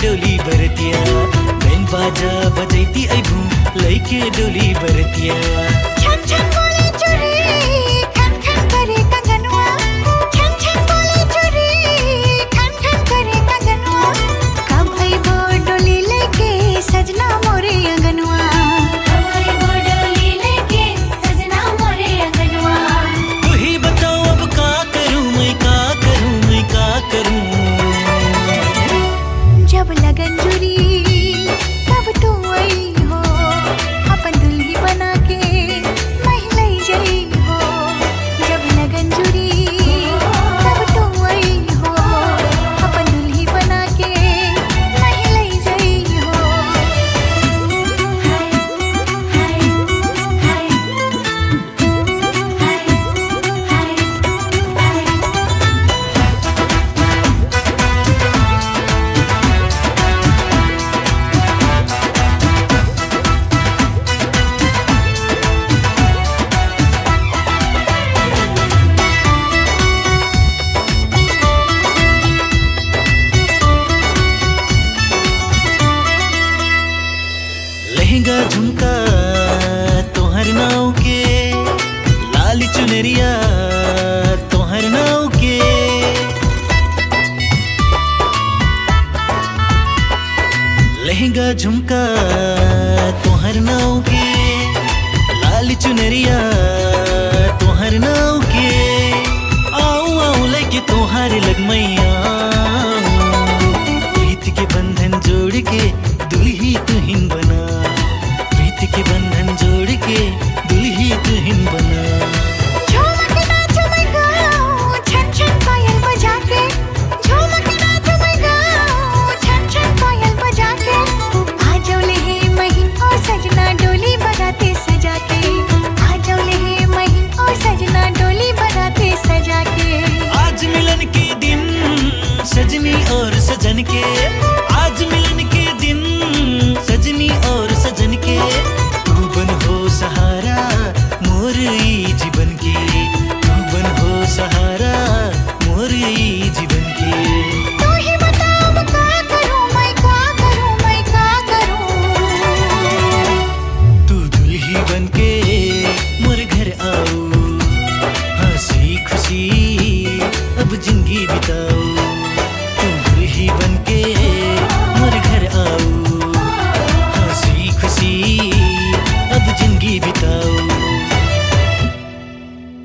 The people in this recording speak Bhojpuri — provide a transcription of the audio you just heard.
डोली बरतिया बेन बाजा बजैती अबू लैके डोली बरतिया छन छन बोले चुरी खन खन करे कंगनवा छन छन बोले चुरी खन खन करे कंगनवा कब आइबो डोली लेके सजना मोरे अंगनवा कब आइबो डोली लेके सजना मोरे अंगनवा तू ही बताओ अब का करूं मैं का करूं मैं का करूं जब लगन जुरी तब तू आई हो अपन दुल्ही बना के महलाई जई हो जब लगन जुरी तब तू आई हो अपन दुल्ही बना के महलाई जई हो हाय हाय हाय लहंगा झुमका तोहर नाव के लाली चुनरिया तोहर नाव के लहंगा झुमका तोहर नाव के लाली चुनरिया तोहर नाव के आऊ आऊ लेके तोहार लगमैया प्रीत के बंधन जोड़ के दुल्ही तुहिन बना प्रीत के बंधन जोड़ के दुल्ही तुहिन बना झूमक नाच मैं गाऊं छन छन पायल बजा के झूमक नाच मैं गाऊं छन छन पायल बजा के आ जाओ ले महीन और सजना डोली बनाते सजा के आ जाओ ले महीन और सजना डोली बनाते सजा के आज मिलन के दिन सजनी और सजन के आज मिलन के दिन सजनी और सजन के तू बन हो सहारा मोर ई जीवन के तू बन हो सहारा मोर ई जीवन के तू ही बताओ मैं क्या करूं मैं क्या करूं मैं क्या करूं तू दुल्ही बन के मोर घर आओ हंसी खुशी अब जिंदगी बिताओ